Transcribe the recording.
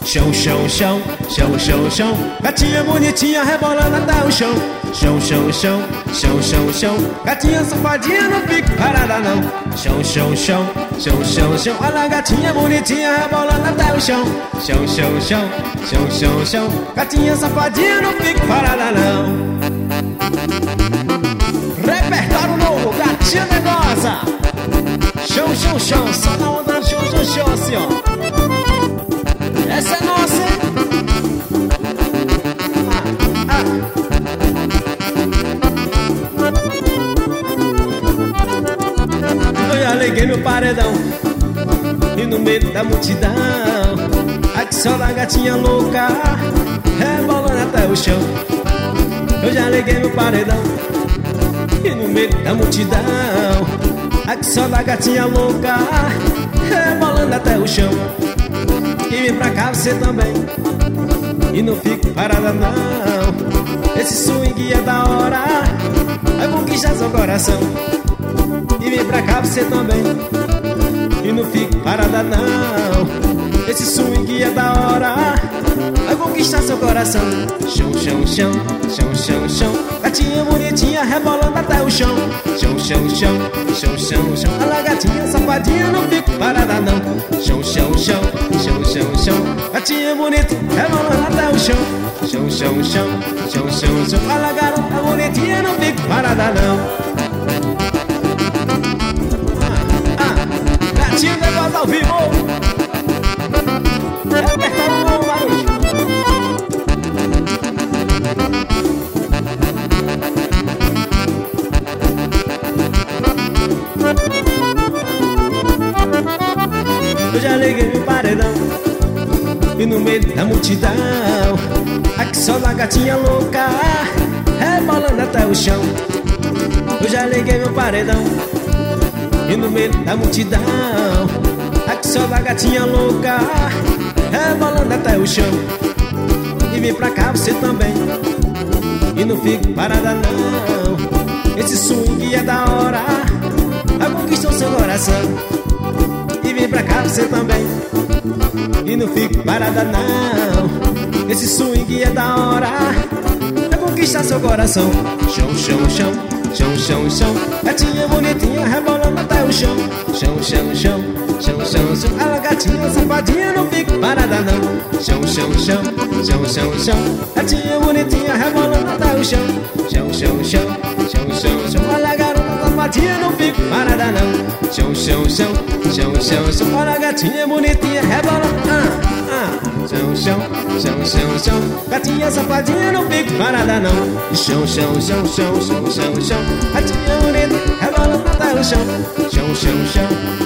Chão, chão, chão, chão, chão, chão. Gatinha bonitinha rebolando até o chão. Chão, chão, chão, chão, chão, chão. Gatinha safadinha, não fica parada não. Chão, chão, chão, chão, chão, chão. Olha a gatinha bonitinha rebolando até o chão. Chão, chão, chão, chão, chão, chão. Gatinha safadinha, não fica parada não. Repertório novo, gatinha negosa. Chão, chão, chão, só na onda, chão, chão, chão, assim ó. Essa é nossa, hein? Eu já liguei meu paredão e no meio da multidão aqui só da gatinha louca rebolando até o chão. Eu já liguei meu paredão e no meio da multidão aqui só da gatinha louca rebolando até o chão. E vem pra cá você também e não fique parada não. Esse swing é da hora, vai conquistar seu coração. E vem pra cá você também e não fique parada não. Esse swing é da hora, vai conquistar seu coração. Chão, chão, chão, chão, chão, chão. Gatinha bonitinha rebolando até o chão. Chão, chão, chão, chão, chão, chão. Olha a gatinha safadinha, não fique parada não. Chão, chão, chão, chão, chão, chão. Gatinha bonita rebolando até o chão. Chão, chão, chão, chão, chão, chão. Olha a garota bonitinha, não fique parada não. Gatinho negócio ao vivo. Repertório novo, barulho. Eu já liguei meu paredão e no meio da multidão aqui só da gatinha louca rebolando até o chão. Eu já liguei meu paredão e no meio da multidão aqui só da gatinha louca rebolando até o chão. E vem pra cá você também e não fique parada não. Esse swing é da hora, vai conquistar o seu coração. E vem pra cá você também e não fique parada não. Esse swing é da hora, vai conquistar seu coração. Chão, chão, chão, chão, chão, chão. Gatinha bonitinha rebolando até o chão. Chão, chão, chão, chão, chão, chão. Olha gatinha safadinha, não fique parada não. Chão, chão, chão, chão, chão, chão. Gatinha bonitinha rebolando até o chão. Chão, chão, chão, chão, chão, chão. Olha garota safadinha, não fique parada não. Chão, chão, chão, chão, chão, chão. Olha a gatinha bonitinha rebolando. Chão, chão, chão, chão, chão. Gatinha safadinha, não fique parada não. Chão, chão, chão, chão, chão, chão, chão. Gatinha bonita rebolando até o chão. Chão, chão, chão.